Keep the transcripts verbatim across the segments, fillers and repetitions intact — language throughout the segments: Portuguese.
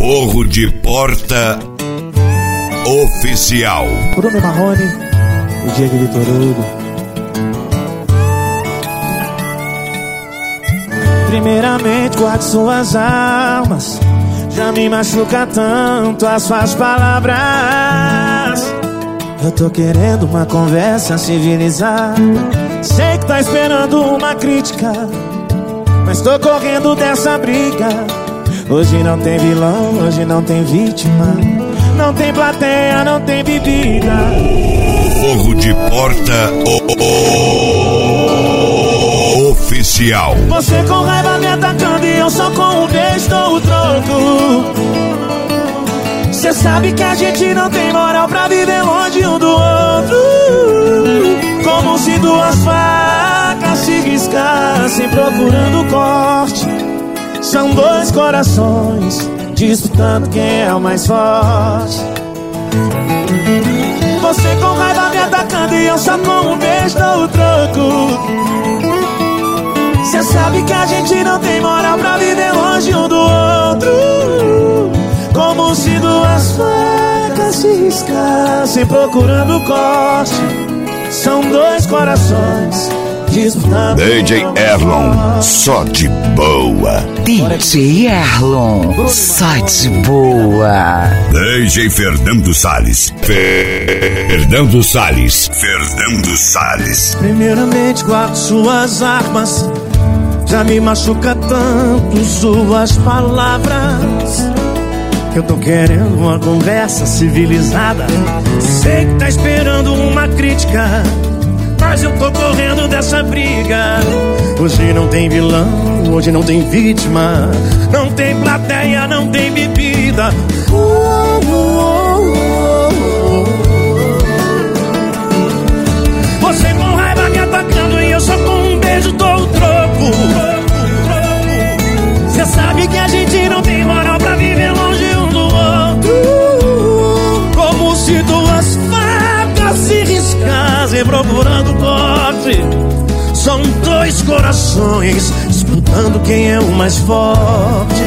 Forro de Porta Oficial. Bruno Marrone, o Diego Vitor Hugo. Primeiramente, guarde suas almas. Já me machuca tanto as suas palavras. Eu tô querendo uma conversa civilizada. Sei que tá esperando uma crítica, mas tô correndo dessa briga. Hoje não tem vilão, hoje não tem vítima. Não tem plateia, não tem bebida. Forro de Porta o... Oficial. Você com raiva me atacando e eu só com um beijo dou o troco. Cê sabe que a gente não tem moral pra viver longe um do outro. Como se duas facas se riscassem procurando corte. São dois corações disputando quem é o mais forte. Você com raiva me atacando e eu só com um beijo dou o troco. Cê sabe que a gente não tem moral pra viver longe um do outro. Como se duas facas se riscassem procurando corte. São dois corações disputando. D J Erlon, só de boa. D J Erlon, só de boa. D J Fernando Salles. Fernando Salles. Fernando Salles. Primeiramente, guarde suas armas. Já me machuca tanto suas palavras. Eu tô querendo uma conversa civilizada. Sei que tá esperando uma crítica, mas eu tô correndo dessa briga. Hoje não tem vilão, hoje não tem vítima. Não tem plateia, não tem bebida. uh, uh, uh, uh. Você com raiva me atacando e eu só com um beijo dou o troco. Cê sabe que a gente não tem moral pra viver longe um do outro. Como se duas facas se riscassem procurando corte. São dois corações disputando quem é o mais forte.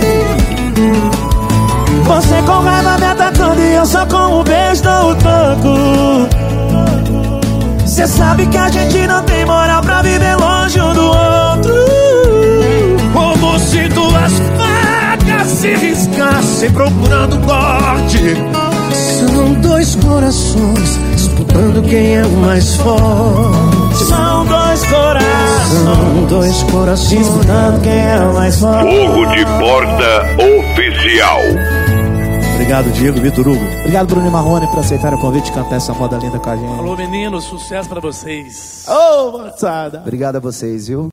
Você com raiva me atacando e eu só com um beijo dou o toco. Cê sabe que a gente não tem moral pra viver longe um do outro. Como se duas facas se riscassem procurando corte. São dois corações disputando quem é o mais forte. São dois corações, São dois corações disputando quem é o mais forte. Forro de Porta Oficial. Obrigado, Diego Vitor Hugo. Obrigado, Bruno Marrone, por aceitar o convite de cantar essa moda linda com a gente. Alô, meninos, sucesso pra vocês. Ô, oh, moçada. Obrigado a vocês, viu?